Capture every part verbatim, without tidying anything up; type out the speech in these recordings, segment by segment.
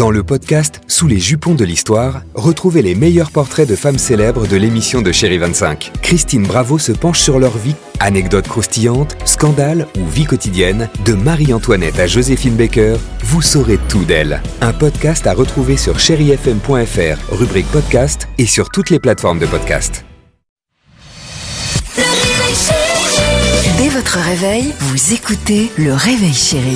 Dans le podcast Sous les jupons de l'histoire, retrouvez les meilleurs portraits de femmes célèbres de l'émission de Chérie vingt-cinq. Christine Bravo se penche sur leur vie, anecdotes croustillantes, scandales ou vie quotidienne. De Marie-Antoinette à Joséphine Baker, vous saurez tout d'elle. Un podcast à retrouver sur chéri f m point f r, rubrique podcast et sur toutes les plateformes de podcast. Dès votre réveil, vous écoutez le Réveil Chéri.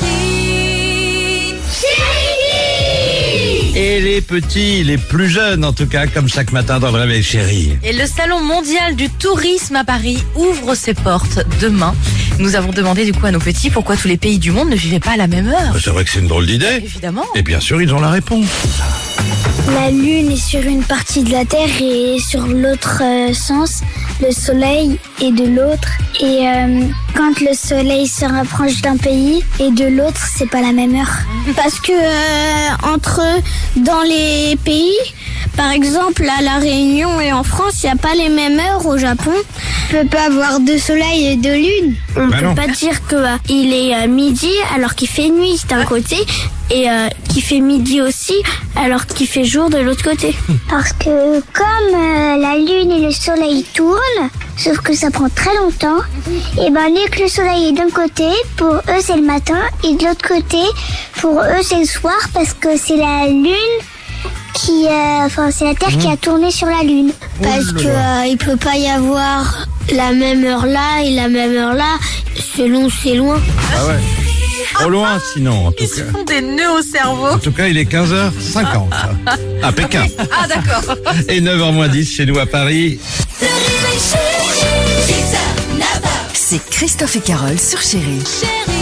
Et les petits, les plus jeunes en tout cas, comme chaque matin dans le Réveil Chéri. Et le Salon mondial du tourisme à Paris ouvre ses portes demain. Nous avons demandé du coup à nos petits pourquoi tous les pays du monde ne vivaient pas à la même heure. C'est vrai que c'est une drôle d'idée. Évidemment. Et bien sûr, ils ont la réponse. La Lune est sur une partie de la Terre et sur l'autre euh, sens, le Soleil est de l'autre. Et euh, quand le Soleil se rapproche d'un pays et de l'autre, c'est pas la même heure. Parce que euh, entre dans les pays, par exemple à La Réunion et en France, il n'y a pas les mêmes heures au Japon. On peut pas avoir de soleil et de lune. On bah peut non. pas dire que euh, il est euh, midi alors qu'il fait nuit d'un côté et euh, qu'il fait midi aussi alors qu'il fait jour de l'autre côté. Parce que comme euh, la lune et le soleil tournent, sauf que ça prend très longtemps, et ben dès que le soleil est d'un côté, pour eux c'est le matin, et de l'autre côté, pour eux c'est le soir parce que c'est la lune qui, euh, enfin c'est la Terre qui a tourné sur la lune. Parce que euh, il peut pas y avoir la même heure là et la même heure là, selon c'est loin. Ah ouais. Trop loin sinon, en tout Ils se cas. font des nœuds au cerveau. En tout cas, il est quinze heures cinquante à Pékin. Ah d'accord. Et neuf heures moins dix chez nous à Paris. C'est Christophe et Carole sur Chéri. Chérie.